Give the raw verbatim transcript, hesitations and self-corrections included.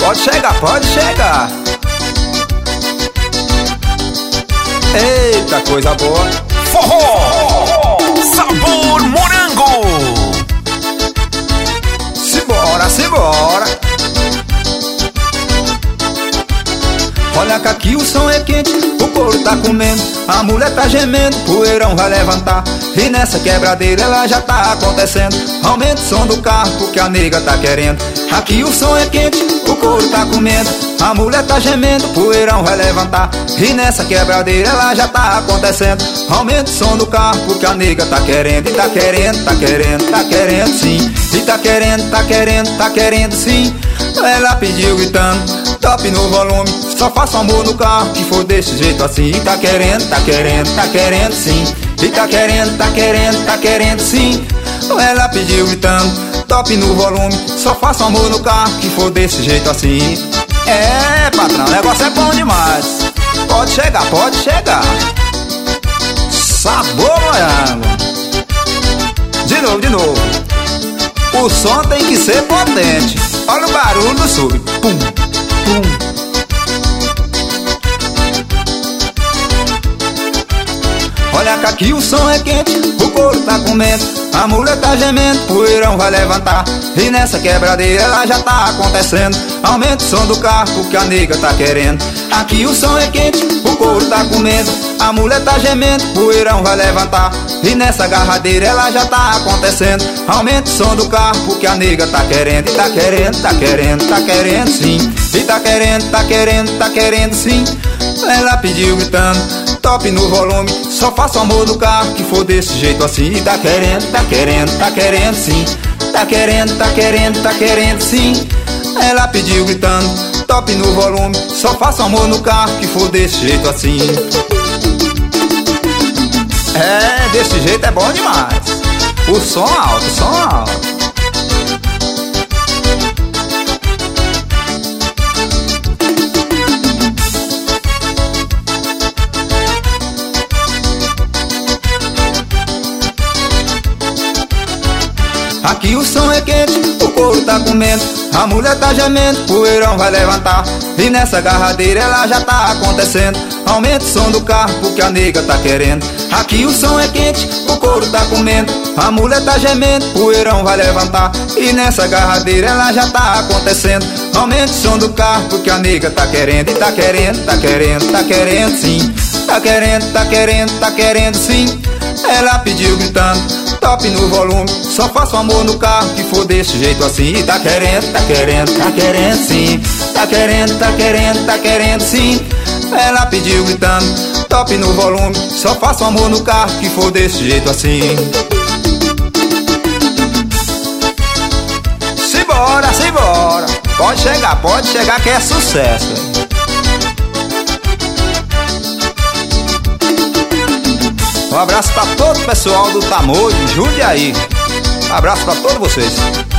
Pode chegar, pode chegar. Eita, coisa boa. Forró Sabor Morango. Simbora, simbora. Olha que aqui o som é quente, o couro tá comendo, a mulher tá gemendo, poeirão vai levantar. E nessa quebradeira ela já tá acontecendo. Aumenta o som do carro porque a nega tá querendo. Aqui o som é quente, o couro tá comendo, a mulher tá gemendo, poeirão vai levantar. E nessa quebradeira ela já tá acontecendo. Aumenta o som do carro porque a nega tá querendo. E tá querendo, tá querendo, tá querendo sim. E tá querendo, tá querendo, tá querendo sim. Ela pediu gritando, top no volume, só faço amor no carro que for desse jeito assim. E tá querendo, tá querendo, tá querendo sim. E tá querendo, tá querendo, tá querendo sim. Ela pediu gritando, top no volume, só faço amor no carro que for desse jeito assim. É, patrão, o negócio é bom demais. Pode chegar, pode chegar. Sabor morango. De novo, de novo. O som tem que ser potente. Olha o barulho do sub. Pum, pum. Olha que aqui o som é quente, o couro tá comendo, a mulher tá gemendo, poeirão vai levantar. E nessa quebradeira ela já tá acontecendo. Aumenta o som do carro porque a nega tá querendo. Aqui o som é quente, o couro tá comendo, a mulher tá gemendo, poeirão vai levantar. E nessa agarradeira ela já tá acontecendo. Aumenta o som do carro porque a nega tá querendo. E tá querendo, tá querendo, tá querendo sim. E tá querendo, tá querendo, tá querendo sim. Ela pediu gritando, top no volume, só faço amor no carro que for desse jeito assim. E tá querendo, tá querendo, tá querendo sim. Tá querendo, tá querendo, tá querendo sim. Ela pediu gritando, top no volume, só faço amor no carro que for desse jeito assim. É, desse jeito é bom demais. O som alto, o som alto. Aqui o som é quente, o couro tá comendo, a mulher tá gemendo, poeirão vai levantar. E nessa agarradeira ela já tá acontecendo. Aumenta o som do carro porque a nega tá querendo. Aqui o som é quente, o couro tá comendo, a mulher tá gemendo, poeirão vai levantar. E nessa agarradeira ela já tá acontecendo. Aumenta o som do carro porque a nega tá querendo. E tá querendo, tá querendo, tá querendo sim. Tá querendo, tá querendo, tá querendo sim. Ela pediu gritando, top no volume, só faço amor no carro que for desse jeito assim. E tá querendo, tá querendo, tá querendo sim. Tá querendo, tá querendo, tá querendo sim. Ela pediu gritando, top no volume, só faço amor no carro que for desse jeito assim. Simbora, simbora. Pode chegar, pode chegar que é sucesso. Um abraço pra todo o pessoal do Tamoio, Jundiaí. Um abraço pra todos vocês.